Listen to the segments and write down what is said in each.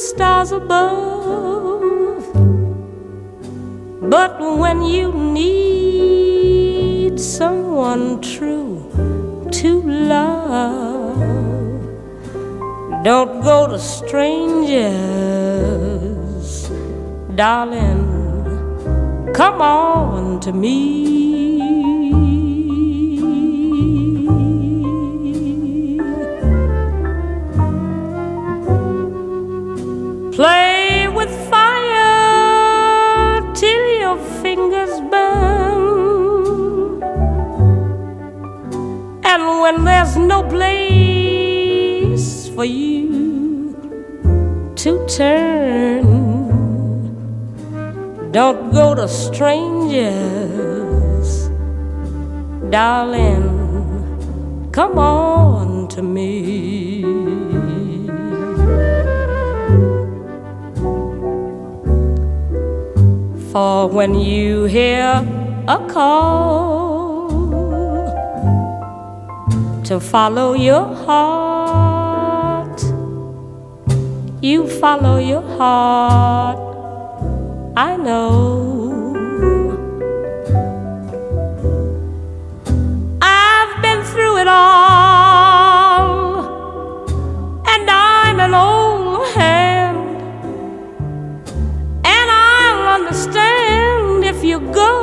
stars above. But when you need someone true to love, don't go to strangers, darling, come on to me. Play with fire till your fingers burn, and when there's no place for you to turn, don't go to strangers, darling, come on to me. For when you hear a call to follow your heart, you follow your heart, I know. I've been through it all, and I'm an old hand, and I'll understand if you go.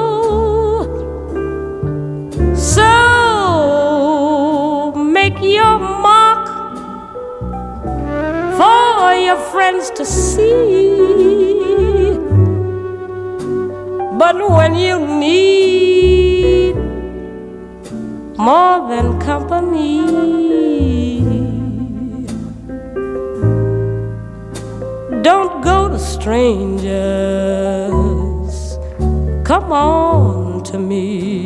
So make your mark for your friends to see. But when you need more than company, don't go to strangers, come on to me.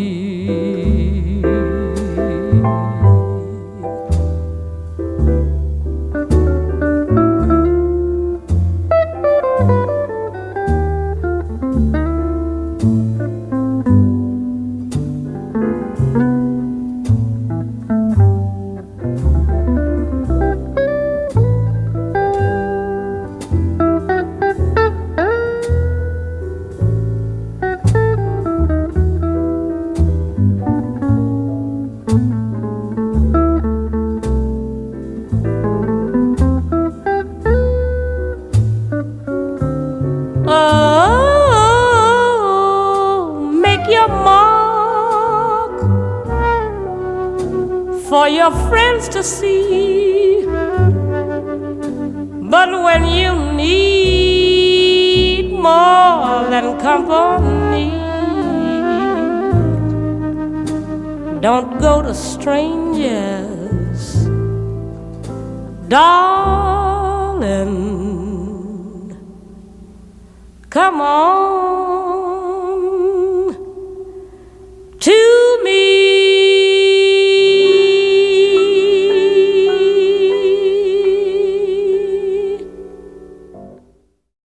For your friends to see. But when you need more than company, don't go to strangers, darling, come on